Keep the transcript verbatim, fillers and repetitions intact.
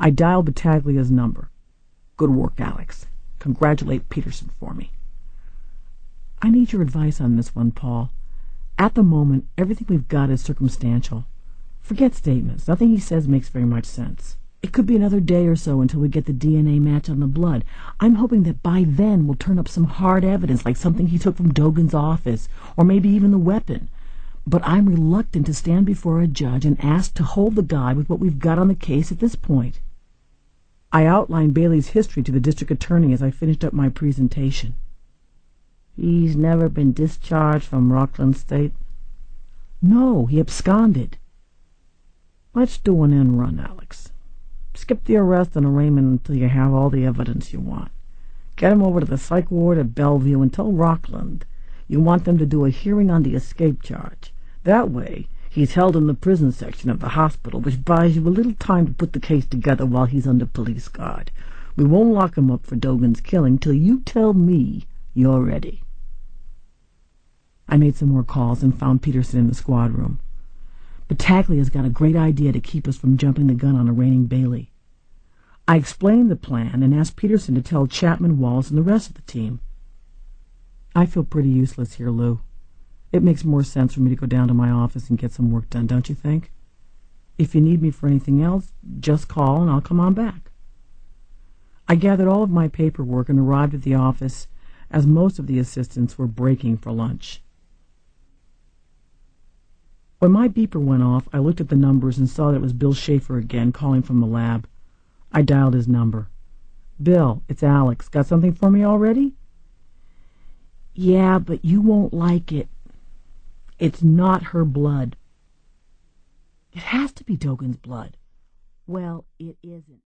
I dialed Battaglia's number. Good work, Alex. Congratulate Peterson for me. I need your advice on this one, Paul. At the moment, everything we've got is circumstantial. Forget statements. Nothing he says makes very much sense. It could be another day or so until we get the D N A match on the blood. I'm hoping that by then we'll turn up some hard evidence, like something he took from Dogan's office, or maybe even the weapon. But I'm reluctant to stand before a judge and ask to hold the guy with what we've got on the case at this point. I outlined Bailey's history to the district attorney as I finished up my presentation. He's never been discharged from Rockland State? No, he absconded. Let's do an end run, Alex. Skip the arrest and arraignment until you have all the evidence you want. Get him over to the psych ward at Bellevue and tell Rockland you want them to do a hearing on the escape charge. That way, he's held in the prison section of the hospital, which buys you a little time to put the case together while he's under police guard. We won't lock him up for Dogan's killing till you tell me you're ready. I made some more calls and found Peterson in the squad room. Battaglia's got a great idea to keep us from jumping the gun on arraigning Bailey. I explained the plan and asked Peterson to tell Chapman, Wallace, and the rest of the team. I feel pretty useless here, Lou. It makes more sense for me to go down to my office and get some work done, don't you think? If you need me for anything else, just call and I'll come on back. I gathered all of my paperwork and arrived at the office as most of the assistants were breaking for lunch. When my beeper went off, I looked at the numbers and saw that it was Bill Schaefer again, calling from the lab. I dialed his number. Bill, it's Alex. Got something for me already? Yeah, but you won't like it. It's not her blood. It has to be Dogan's blood. Well, it isn't.